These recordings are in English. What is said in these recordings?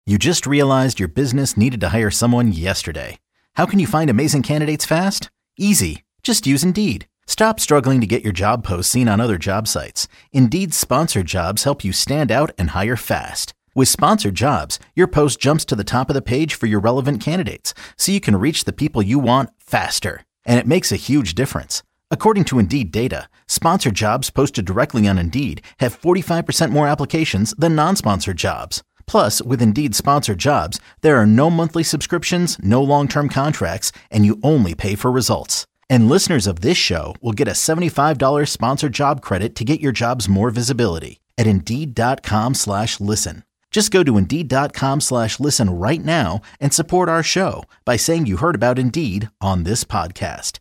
You just realized your business needed to hire someone yesterday. How can you find amazing candidates fast? Easy. Just use Indeed. Stop struggling to get your job posts seen on other job sites. Indeed's sponsored jobs help you stand out and hire fast. With sponsored jobs, your post jumps to the top of the page for your relevant candidates, so you can reach the people you want faster. And it makes a huge difference. According to Indeed data, sponsored jobs posted directly on Indeed have 45% more applications than non-sponsored jobs. Plus, with Indeed sponsored jobs, there are no monthly subscriptions, no long-term contracts, and you only pay for results. And listeners of this show will get a $75 sponsored job credit to get your jobs more visibility at Indeed.com/listen. Just go to Indeed.com/listen right now and support our show by saying you heard about Indeed on this podcast.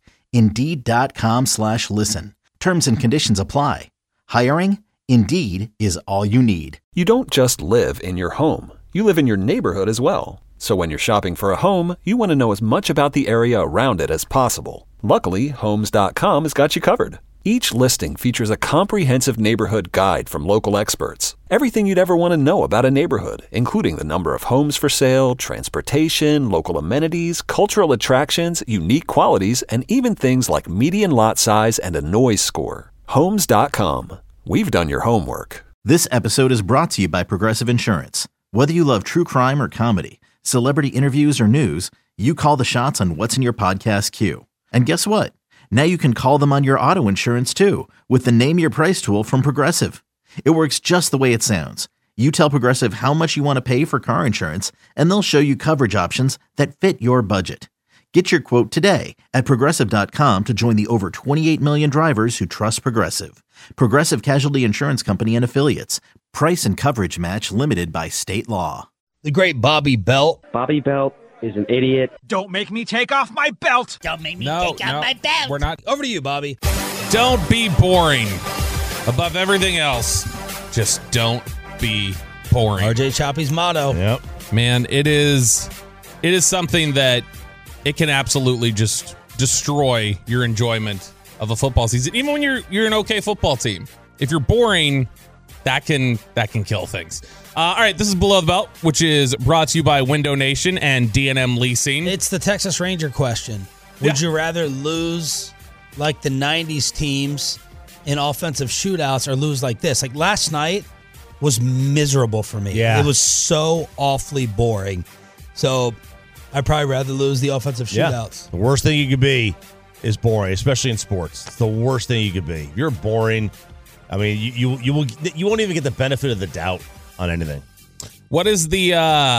Indeed.com/listen. Terms and conditions apply. Hiring? Indeed is all you need. You don't just live in your home. You live in your neighborhood as well. So when you're shopping for a home, you want to know as much about the area around it as possible. Luckily, Homes.com has got you covered. Each listing features a comprehensive neighborhood guide from local experts. Everything you'd ever want to know about a neighborhood, including the number of homes for sale, transportation, local amenities, cultural attractions, unique qualities, and even things like median lot size and a noise score. Homes.com. We've done your homework. This episode is brought to you by Progressive Insurance. Whether you love true crime or comedy, celebrity interviews or news, you call the shots on what's in your podcast queue. And guess what? Now you can call them on your auto insurance too with the Name Your Price tool from Progressive. It works just the way it sounds. You tell Progressive how much you want to pay for car insurance, and they'll show you coverage options that fit your budget. Get your quote today at Progressive.com to join the over 28 million drivers who trust Progressive. Progressive Casualty Insurance Company and Affiliates. Price and coverage match limited by state law. The great Bobby Belt. Bobby Belt is an idiot. Don't make me take off my belt. Don't make me take off my belt. We're not. Over to you, Bobby. Don't be boring. Above everything else, just don't be boring. RJ Choppy's motto. Yep. Man, it is something that it can absolutely just destroy your enjoyment of a football season. Even when you're an okay football team. If you're boring, that can kill things. All right, this is Below the Belt, which is brought to you by Window Nation and D&M Leasing. It's the Texas Ranger question. Would you rather lose like the 90s teams in offensive shootouts or lose like this? Like last night was miserable for me. Yeah. It was so awfully boring. So I'd probably rather lose the offensive shootouts. The worst thing you could be is boring, especially in sports. It's the worst thing you could be. If you're boring, I mean, you won't even get the benefit of the doubt on anything. What is the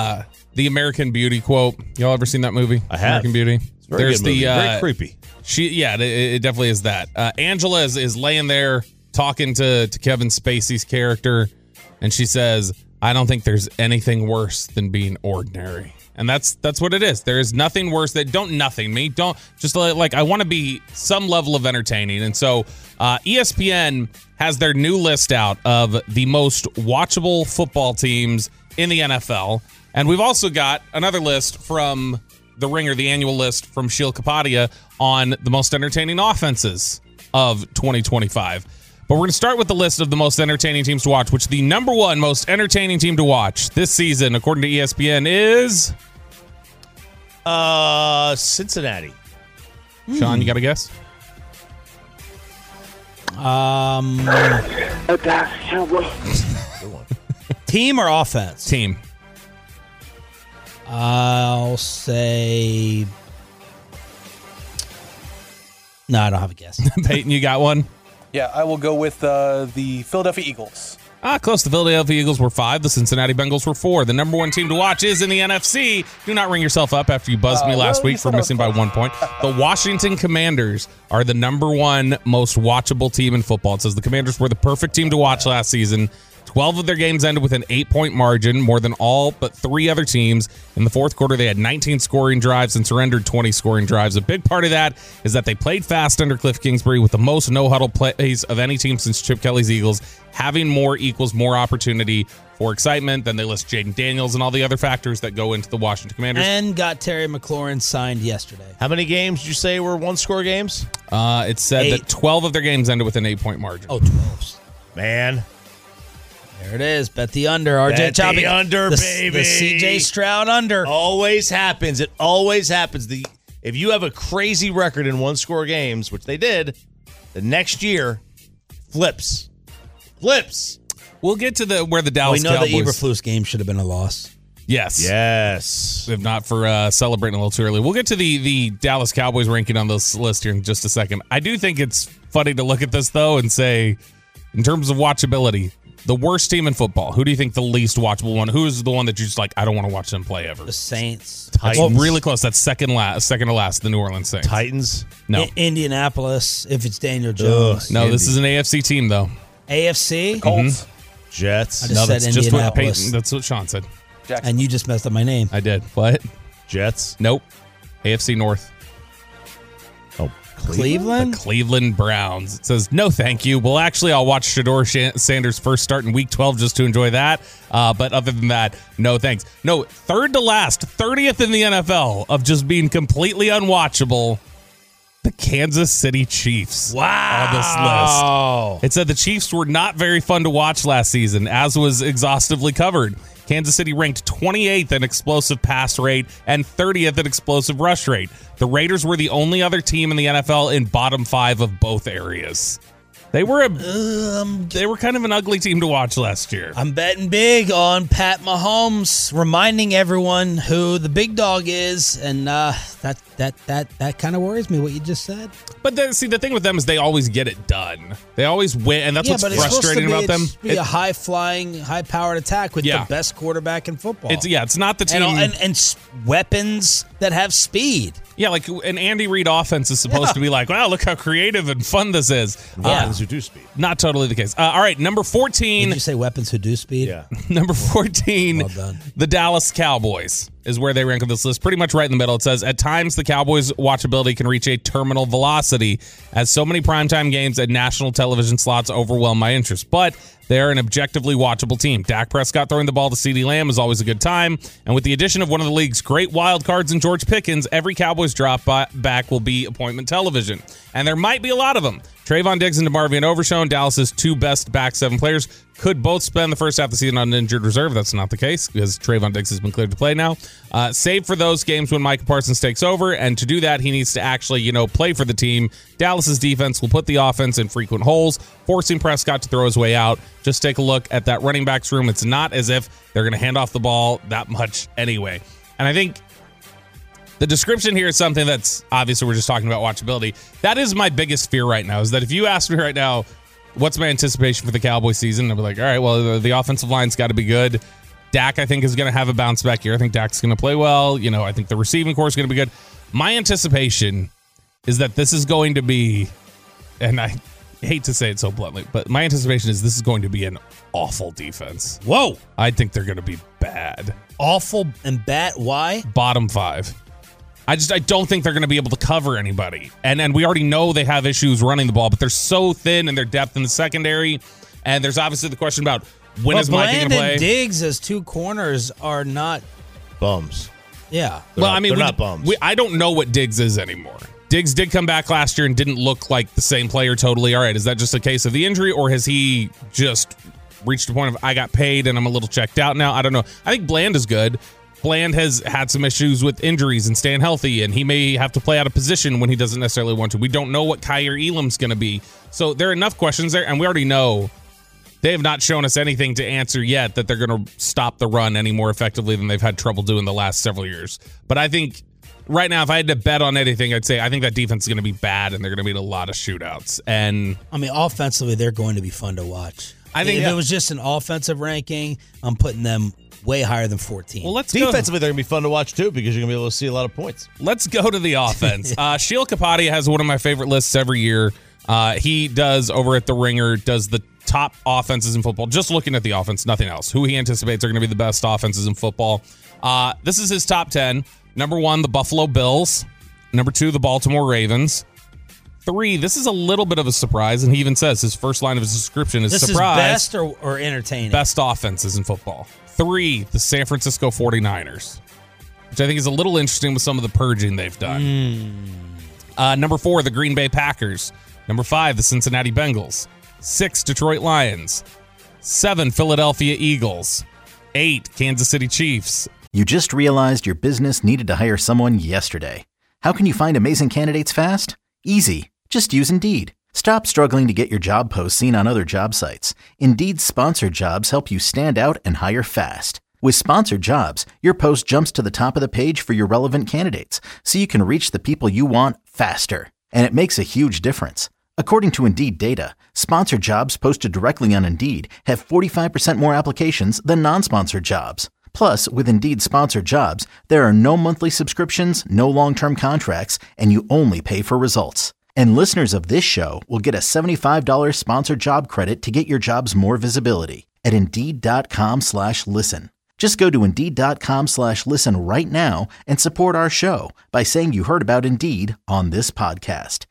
American Beauty quote? Y'all ever seen that movie? I have. American Beauty. It's a very good movie. Very creepy. It definitely is that. Angela is laying there talking to Kevin Spacey's character, and she says, "I don't think there's anything worse than being ordinary." And that's what it is. There is nothing worse that don't just like I want to be some level of entertaining. And so ESPN has their new list out of the most watchable football teams in the NFL. And we've also got another list from The Ringer, the annual list from Sheil Kapadia on the most entertaining offenses of 2025. But we're going to start with the list of the most entertaining teams to watch, which the number one most entertaining team to watch this season, according to ESPN, is... Cincinnati. Sean, you got a guess? Team or offense? Team. I'll say... No, I don't have a guess. Peyton, you got one? Yeah, I will go with the Philadelphia Eagles. Close. The Philadelphia Eagles were 5. The Cincinnati Bengals were 4. The number one team to watch is in the NFC. Do not ring yourself up after you buzzed me last week for missing by 1 point. The Washington Commanders are the number one most watchable team in football. It says the Commanders were the perfect team to watch last season. 12 of their games ended with an 8-point margin, more than all but 3 other teams. In the fourth quarter, they had 19 scoring drives and surrendered 20 scoring drives. A big part of that is that they played fast under Cliff Kingsbury with the most no-huddle plays of any team since Chip Kelly's Eagles. Having more equals more opportunity for excitement. Then they list Jaden Daniels and all the other factors that go into the Washington Commanders. And got Terry McLaurin signed yesterday. How many games did you say were one-score games? It said 8. That 12 of their games ended with an 8-point margin. Oh, 12. Man. There it is. Bet the under. RJ Bet the Choppy. under, the, baby. The CJ Stroud under. Always happens. It always happens. If you have a crazy record in one-score games, which they did, the next year flips. We'll get to where the Dallas We know Cowboys. the Eberflus game should have been a loss. Yes. If not for celebrating a little too early. We'll get to the Dallas Cowboys ranking on this list here in just a second. I do think it's funny to look at this, though, and say, in terms of watchability, the worst team in football. Who do you think the least watchable one? Who is the one that you're just like, I don't want to watch them play ever? The Saints. That's really close. That's second to last, the New Orleans Saints. Titans? No. Indianapolis, if it's Daniel Jones. No, this is an AFC team, though. AFC? Colts. Jets? I just said that's just what Indianapolis. Peyton, that's what Sean said. Jackson. And you just messed up my name. I did. What? Jets? Nope. AFC North. Oh, Cleveland? The Cleveland Browns. It says, no, thank you. Well, actually, I'll watch Shedeur Sanders first start in Week 12 just to enjoy that. But other than that, no thanks. No, third to last, 30th in the NFL of just being completely unwatchable. The Kansas City Chiefs. Wow. On this list. It said the Chiefs were not very fun to watch last season, as was exhaustively covered. Kansas City ranked 28th in explosive pass rate and 30th in explosive rush rate. The Raiders were the only other team in the NFL in bottom 5 of both areas. They were kind of an ugly team to watch last year. I'm betting big on Pat Mahomes, reminding everyone who the big dog is, and that kind of worries me, what you just said. But the thing with them is they always get it done. They always win, and that's what's frustrating about them. It's be a high-flying, high-powered attack with the best quarterback in football. It's not the team. And weapons that have speed. Yeah, like an Andy Reid offense is supposed to be like, wow, look how creative and fun this is. Weapons who do speed. Not totally the case. All right, number 14. Did you say weapons who do speed? Yeah. Number 14, well done. The Dallas Cowboys is where they rank on this list, pretty much right in the middle. It says, at times the Cowboys' watchability can reach a terminal velocity as so many primetime games and national television slots overwhelm my interest. But they're an objectively watchable team. Dak Prescott throwing the ball to CeeDee Lamb is always a good time. And with the addition of one of the league's great wild cards in George Pickens, every Cowboys drop back will be appointment television. And there might be a lot of them. Trayvon Diggs and DeMarvion Overshown, Dallas's two best back seven players, could both spend the first half of the season on injured reserve. That's not the case because Trayvon Diggs has been cleared to play now. Save for those games when Micah Parsons takes over, and to do that, he needs to actually, play for the team. Dallas's defense will put the offense in frequent holes, forcing Prescott to throw his way out. Just take a look at that running backs room. It's not as if they're going to hand off the ball that much anyway. And I think the description here is something that's obviously we're just talking about watchability. That is my biggest fear right now, is that if you ask me right now, what's my anticipation for the Cowboys season? I'll be like, all right, well, the offensive line's got to be good. Dak, I think, is going to have a bounce back year. I think Dak's going to play well. I think the receiving core is going to be good. My anticipation is that this is going to be, and I hate to say it so bluntly, but my anticipation is this is going to be an awful defense. Whoa. I think they're going to be bad. Awful and bad? Why? Bottom 5. I don't think they're going to be able to cover anybody. And we already know they have issues running the ball, but they're so thin in their depth in the secondary. And there's obviously the question about when is Micah going to play? Bland and Diggs as two corners are not bums. Yeah. They're not bums. I don't know what Diggs is anymore. Diggs did come back last year and didn't look like the same player totally. All right, is that just a case of the injury, or has he just reached a point of I got paid and I'm a little checked out now? I don't know. I think Bland is good. Bland has had some issues with injuries and staying healthy, and he may have to play out of position when he doesn't necessarily want to. We don't know what Kyer Elam's going to be. So there are enough questions there, and we already know they have not shown us anything to answer yet that they're going to stop the run any more effectively than they've had trouble doing the last several years. But I think right now, if I had to bet on anything, I'd say I think that defense is going to be bad, and they're going to be in a lot of shootouts. And offensively, they're going to be fun to watch. I think if it was just an offensive ranking, I'm putting them way higher than 14. Well, defensively, they're going to be fun to watch, too, because you're going to be able to see a lot of points. Let's go to the offense. Sheil Kapadia has one of my favorite lists every year. He does, over at The Ringer, does the top offenses in football, just looking at the offense, nothing else. Who he anticipates are going to be the best offenses in football. This is his top 10. Number 1, the Buffalo Bills. Number 2, the Baltimore Ravens. 3, this is a little bit of a surprise, and he even says his first line of his description is surprise. This is best or entertaining? Best offenses in football. 3, the San Francisco 49ers, which I think is a little interesting with some of the purging they've done. Number 4, the Green Bay Packers. Number 5, the Cincinnati Bengals. 6, Detroit Lions. 7, Philadelphia Eagles. 8, Kansas City Chiefs. You just realized your business needed to hire someone yesterday. How can you find amazing candidates fast? Easy. Just use Indeed. Stop struggling to get your job posts seen on other job sites. Indeed's sponsored jobs help you stand out and hire fast. With sponsored jobs, your post jumps to the top of the page for your relevant candidates, so you can reach the people you want faster. And it makes a huge difference. According to Indeed data, sponsored jobs posted directly on Indeed have 45% more applications than non-sponsored jobs. Plus, with Indeed sponsored jobs, there are no monthly subscriptions, no long-term contracts, and you only pay for results. And listeners of this show will get a $75 sponsored job credit to get your jobs more visibility at Indeed.com/listen. Just go to Indeed.com/listen right now and support our show by saying you heard about Indeed on this podcast.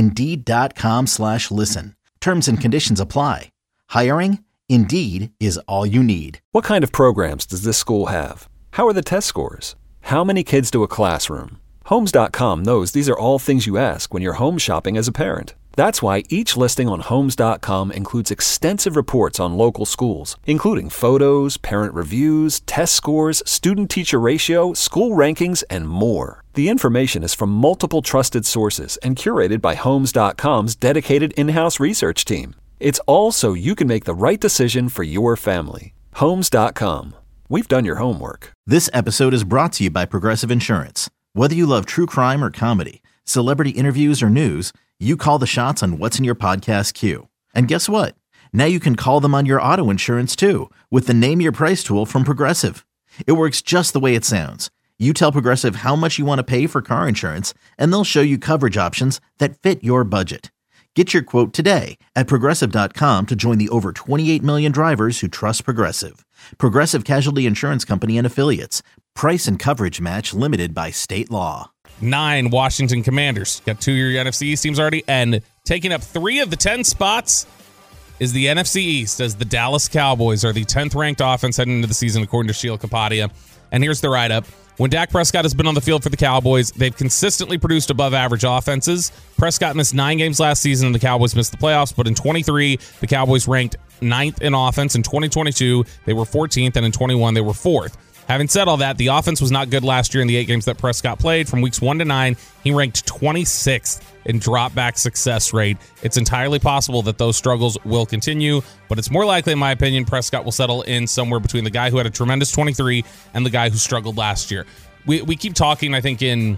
Indeed.com/listen. Terms and conditions apply. Hiring? Indeed is all you need. What kind of programs does this school have? How are the test scores? How many kids do a classroom? Homes.com knows these are all things you ask when you're home shopping as a parent. That's why each listing on Homes.com includes extensive reports on local schools, including photos, parent reviews, test scores, student-teacher ratio, school rankings, and more. The information is from multiple trusted sources and curated by Homes.com's dedicated in-house research team. It's all so you can make the right decision for your family. Homes.com. We've done your homework. This episode is brought to you by Progressive Insurance. Whether you love true crime or comedy, celebrity interviews or news, you call the shots on what's in your podcast queue. And guess what? Now you can call them on your auto insurance too with the Name Your Price tool from Progressive. It works just the way it sounds. You tell Progressive how much you want to pay for car insurance, and they'll show you coverage options that fit your budget. Get your quote today at Progressive.com to join the over 28 million drivers who trust Progressive. Progressive Casualty Insurance Company and Affiliates. Price and coverage match limited by state law. 9, Washington Commanders. Got 2 of your NFC East teams already. And taking up 3 of the 10 spots is the NFC East, as the Dallas Cowboys are the 10th ranked offense heading into the season, according to Sheil Kapadia. And here's the write-up. When Dak Prescott has been on the field for the Cowboys, they've consistently produced above-average offenses. Prescott missed 9 games last season, and the Cowboys missed the playoffs. But in 23, the Cowboys ranked 9th in offense. In 2022, they were 14th, and in 21, they were 4th. Having said all that, the offense was not good last year in the 8 games that Prescott played. From weeks 1 to 9, he ranked 26th in drop-back success rate. It's entirely possible that those struggles will continue, but it's more likely, in my opinion, Prescott will settle in somewhere between the guy who had a tremendous 23 and the guy who struggled last year. We keep talking, I think, in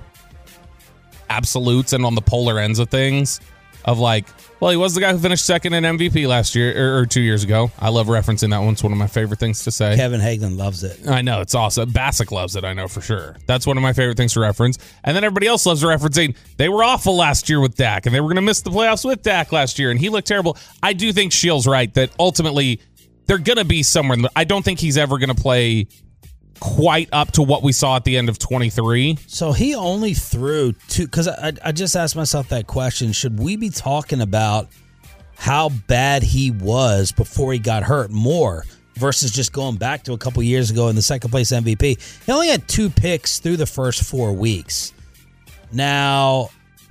absolutes and on the polar ends of things, of like, well, he was the guy who finished second in MVP last year or 2 years ago. I love referencing that one. It's one of my favorite things to say. Kevin Hagelin loves it. I know. It's awesome. Bassick loves it. I know for sure. That's one of my favorite things to reference. And then everybody else loves referencing they were awful last year with Dak, and they were going to miss the playoffs with Dak last year, and he looked terrible. I do think Sheil's right that ultimately they're going to be somewhere. I don't think he's ever going to play quite up to what we saw at the end of 23. So he only threw 2, because I just asked myself that question. Should we be talking about how bad he was before he got hurt more versus just going back to a couple years ago in the second place MVP? He only had 2 picks through the first 4 weeks. Now,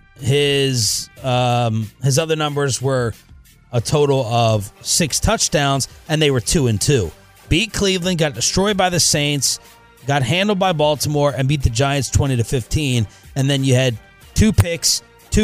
his other numbers were a total of 6 touchdowns, and they were 2-2. Beat Cleveland, got destroyed by the Saints, got handled by Baltimore, and beat the Giants 20-15. And then you had 2 picks.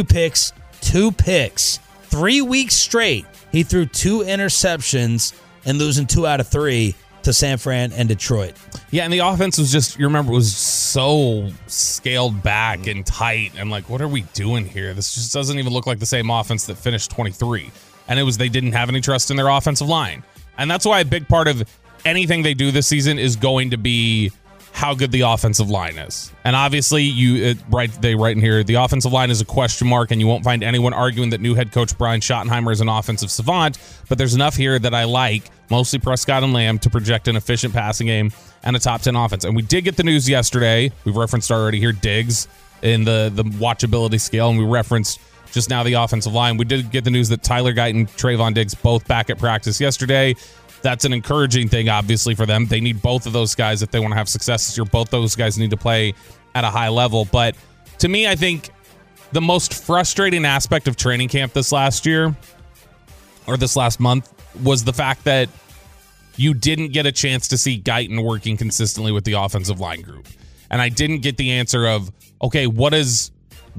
3 weeks straight, he threw 2 interceptions and losing 2 out of 3 to San Fran and Detroit. Yeah, and the offense was just, you remember, it was so scaled back and tight. And like, what are we doing here? This just doesn't even look like the same offense that finished 23. And it was they didn't have any trust in their offensive line. And that's why a big part of anything they do this season is going to be how good the offensive line is. And obviously, they write in here, the offensive line is a question mark, and you won't find anyone arguing that new head coach Brian Schottenheimer is an offensive savant, but there's enough here that I like, mostly Prescott and Lamb, to project an efficient passing game and a top 10 offense. And we did get the news yesterday. We've referenced already here Diggs in the watchability scale, and we referenced just now the offensive line. We did get the news that Tyler Guyton and Trayvon Diggs both back at practice yesterday. That's an encouraging thing, obviously, for them. They need both of those guys if they want to have success this year. Both those guys need to play at a high level. But to me, I think the most frustrating aspect of training camp this last year, or this last month, was the fact that you didn't get a chance to see Guyton working consistently with the offensive line group. And I didn't get the answer of, okay, what is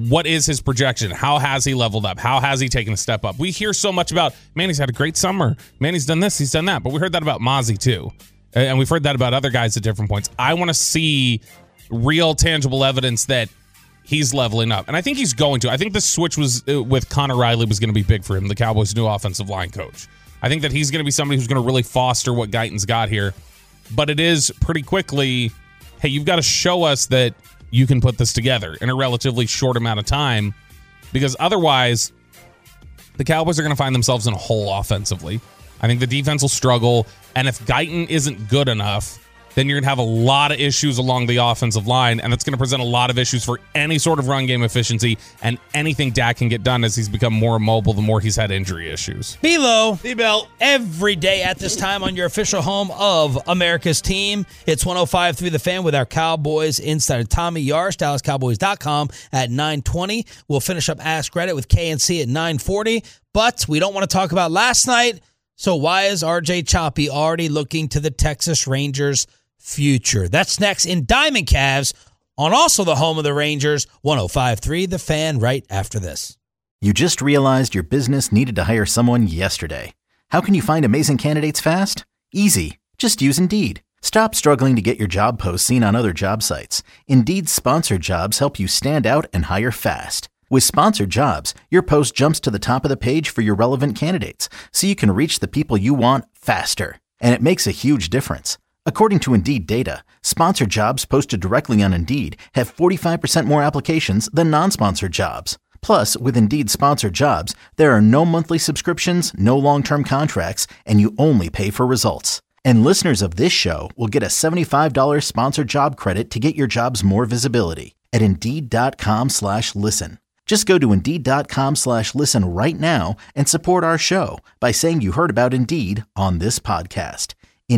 his projection? How has he leveled up? How has he taken a step up? We hear so much about, man, he's had a great summer. Man, he's done this, he's done that. But we heard that about Mozzie too. And we've heard that about other guys at different points. I want to see real tangible evidence that he's leveling up. And I think he's going to. I think the switch was with Connor Riley was going to be big for him, the Cowboys' new offensive line coach. I think that he's going to be somebody who's going to really foster what Guyton's got here. But it is pretty quickly, hey, you've got to show us that you can put this together in a relatively short amount of time, because otherwise the Cowboys are going to find themselves in a hole offensively. I think the defense will struggle, and if Guyton isn't good enough, then you're going to have a lot of issues along the offensive line, and it's going to present a lot of issues for any sort of run game efficiency and anything Dak can get done as he's become more mobile the more he's had injury issues. Belo, every day at this time on your official home of America's team. It's 105.3 The Fan with our Cowboys insider Tommy Yarch, DallasCowboys.com at 9:20. We'll finish up Ask Reddit with KNC at 9:40, but we don't want to talk about last night, so why is RJ Choppy already looking to the Texas Rangers' future? That's next in Diamond Calves on also the home of the Rangers, 105.3 The Fan, right after this. You just realized your business needed to hire someone yesterday. How can you find amazing candidates fast? Easy. Just use Indeed. Stop struggling to get your job posts seen on other job sites. Indeed's sponsored jobs help you stand out and hire fast. With sponsored jobs, your post jumps to the top of the page for your relevant candidates, so you can reach the people you want faster. And it makes a huge difference. According to Indeed data, sponsored jobs posted directly on Indeed have 45% more applications than non-sponsored jobs. Plus, with Indeed sponsored jobs, there are no monthly subscriptions, no long-term contracts, and you only pay for results. And listeners of this show will get a $75 sponsored job credit to get your jobs more visibility at Indeed.com/listen. Just go to Indeed.com/listen right now and support our show by saying you heard about Indeed on this podcast.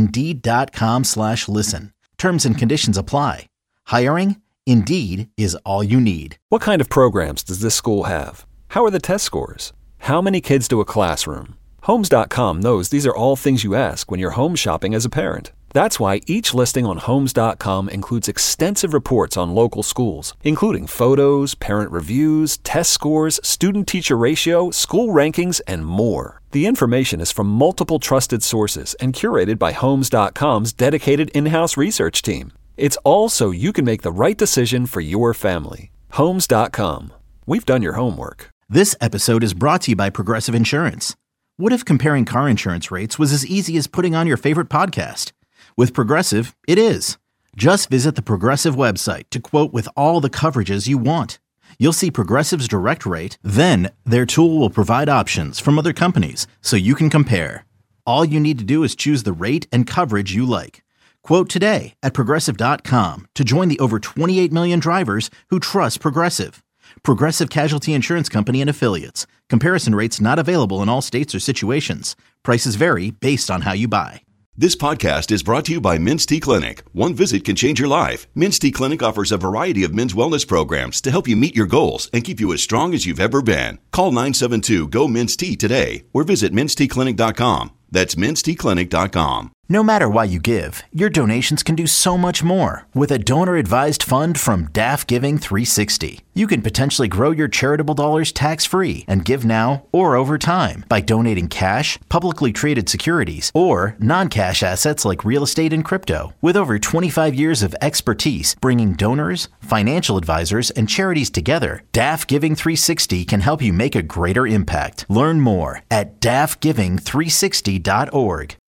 Indeed.com/listen. Terms and conditions apply. Hiring? Indeed is all you need. What kind of programs does this school have? How are the test scores? How many kids do a classroom? Homes.com knows these are all things you ask when you're home shopping as a parent. That's why each listing on Homes.com includes extensive reports on local schools, including photos, parent reviews, test scores, student-teacher ratio, school rankings, and more. The information is from multiple trusted sources and curated by Homes.com's dedicated in-house research team. It's all so you can make the right decision for your family. Homes.com. We've done your homework. This episode is brought to you by Progressive Insurance. What if comparing car insurance rates was as easy as putting on your favorite podcast? With Progressive, it is. Just visit the Progressive website to quote with all the coverages you want. You'll see Progressive's direct rate, then their tool will provide options from other companies so you can compare. All you need to do is choose the rate and coverage you like. Quote today at Progressive.com to join the over 28 million drivers who trust Progressive. Progressive Casualty Insurance Company and Affiliates. Comparison rates not available in all states or situations. Prices vary based on how you buy. This podcast is brought to you by Mints-T Clinic. One visit can change your life. Mints-T Clinic offers a variety of men's wellness programs to help you meet your goals and keep you as strong as you've ever been. Call 972-GO-MINTS-T today or visit MintsTClinic.com. That's MintsTClinic.com. No matter why you give, your donations can do so much more with a donor-advised fund from DAF Giving 360. You can potentially grow your charitable dollars tax-free and give now or over time by donating cash, publicly traded securities, or non-cash assets like real estate and crypto. With over 25 years of expertise bringing donors, financial advisors, and charities together, DAF Giving 360 can help you make a greater impact. Learn more at dafgiving360.org.